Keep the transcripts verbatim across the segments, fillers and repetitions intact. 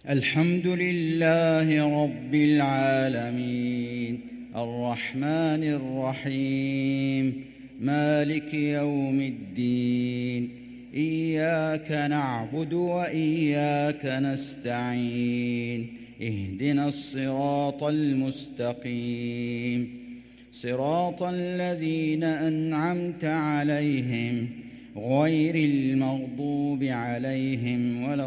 الحمد لله رب العالمين الرحمن الرحيم مالك يوم الدين إياك نعبد وإياك نستعين اهدنا الصراط المستقيم صراط الذين أنعمت عليهم غير المغضوب عليهم ولا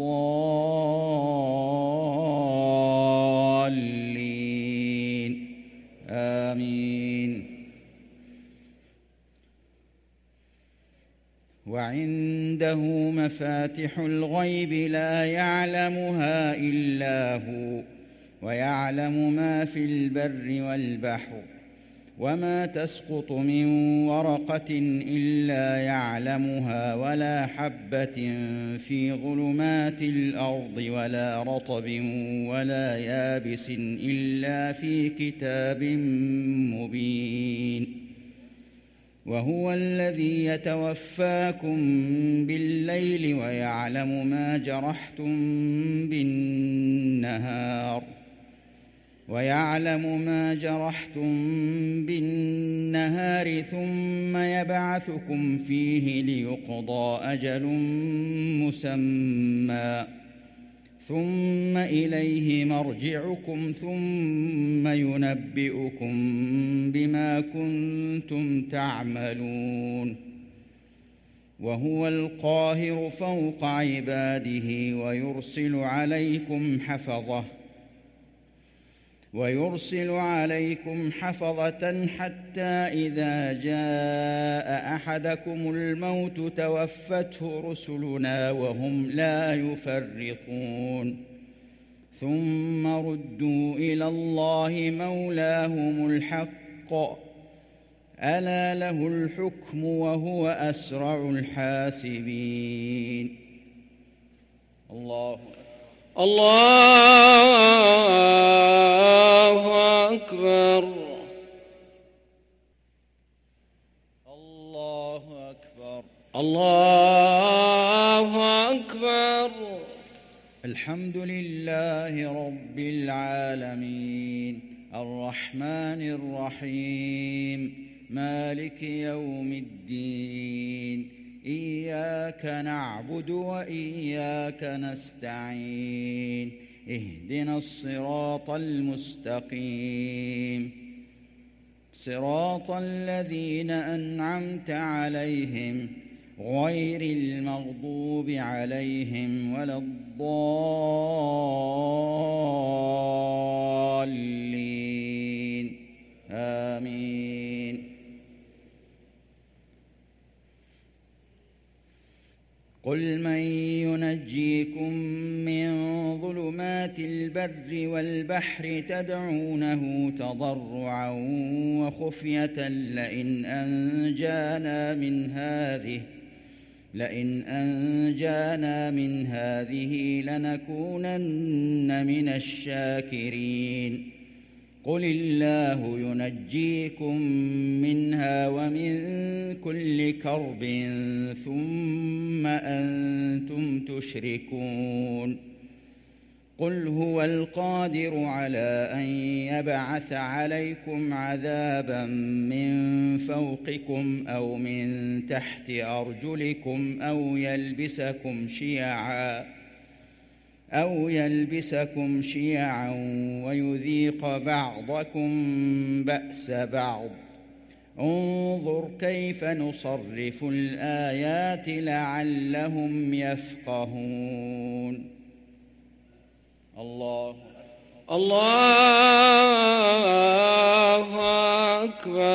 الضالين آمين. وعنده مفاتح الغيب لا يعلمها إلا هو ويعلم ما في البر والبحر وما تسقط من ورقة إلا يعلمها ولا حبة في ظلمات الأرض ولا رطب ولا يابس إلا في كتاب مبين. وهو الذي يتوفاكم بالليل ويعلم ما جرحتم بالنهار ويعلم ما جرحتم بالنهار ثم يبعثكم فيه ليقضى أجل مسمى ثم إليه مرجعكم ثم ينبئكم بما كنتم تعملون. وهو القاهر فوق عباده ويرسل عليكم حفظة ويرسل عليكم حفظة حتى إذا جاء أحدكم الموت توفته رسلنا وهم لا يفرطون ثم ردوا إلى الله مولاهم الحق ألا له الحكم وهو أسرع الحاسبين. الله الله أكبر الله أكبر الله أكبر. الحمد لله رب العالمين الرحمن الرحيم مالك يوم الدين إياك نعبد وإياك نستعين اهدنا الصراط المستقيم صراط الذين أنعمت عليهم غير المغضوب عليهم ولا الضالين آمين. قل من ينجيكم من ظلمات البر والبحر تدعونه تضرعا وخفية لئن أنجانا من هذه لئن أنجانا من هذه لنكونن من الشاكرين. قل الله ينجيكم منها ومن كل كرب ثم أنتم تشركون. قل هو القادر على أن يبعث عليكم عذابا من فوقكم أو من تحت أرجلكم أو يلبسكم شيعا أو يلبسكم شيعا ويذيق بعضكم بأس بعض. انظر كيف نصرف الآيات لعلهم يفقهون. الله الله أكبر